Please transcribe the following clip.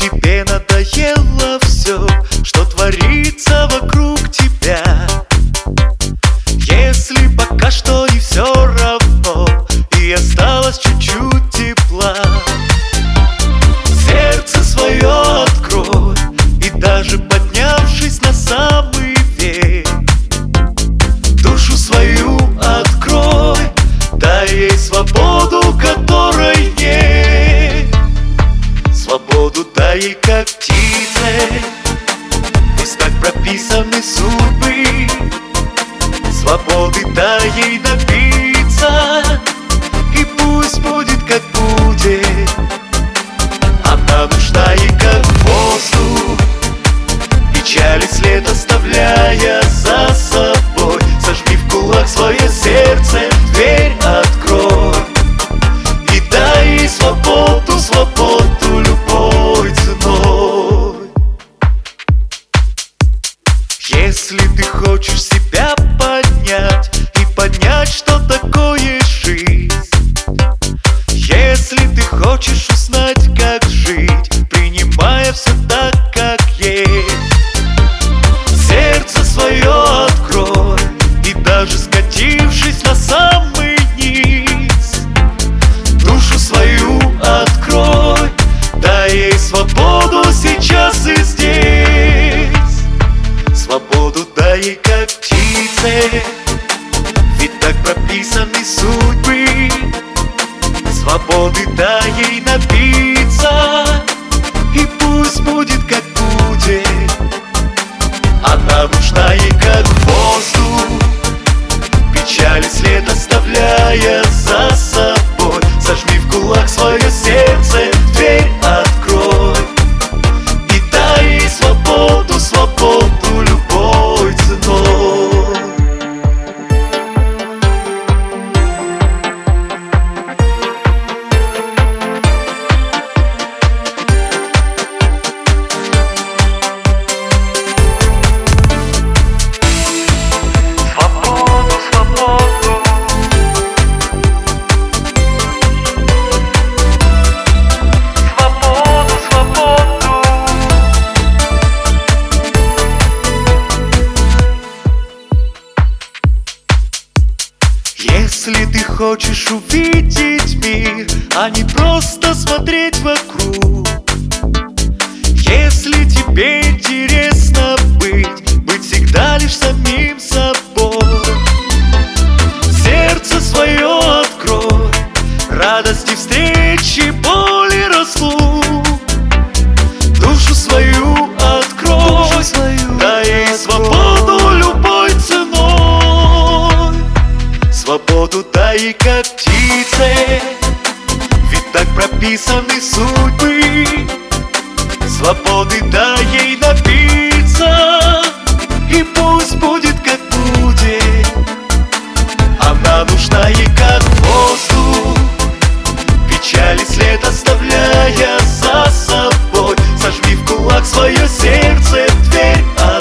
тебе надоело все, что творится вокруг тебя, если пока что не все равно и осталось чуть-чуть тепла, сердце свое открой, и даже поднявшись на самый верх, душу свою открой, дай ей свободу, которой нет. Свободу дай ей, как птице, пусть так прописаны судьбы. Свободы дай ей напиться, и пусть будет, как будет. Она нужна ей, как воздух, печали след оставляя за собой. Сожми в кулак свое сердце, дверь открой, и дай ей свободу, свободу любой ценой. Если ты хочешь себя поднять и понять, что такое жизнь, если ты хочешь узнать, как жить, принимая все так, как есть, сердце свое открой, и даже скатившись на самый низ, душу свою открой, дай ей свободу сейчас и здесь. Свободу дай ей, как птице, ведь так прописаны судьбы. Свободы дай ей напиться, и пусть будет, как будет. Она нужна ей, как воздух, печали след оставляя за собой. Сожми в кулак свое сердце, дверь открой, и дай ей свободу, свободу любой ценой. Если ты хочешь увидеть мир, а не просто смотреть вокруг, если тебе интересно быть всегда лишь самим собой, сердце свое открой, радости встречи, боли разлук, душу свою открой, дай ей свободу любой ценой. Свободу дай ей, как птице, ведь так прописаны судьбы. Свободы дай ей напиться, и пусть будет, как будет. Она нужна ей, как воздух, печали след оставляя за собой. Сожми в кулак свое сердце, дверь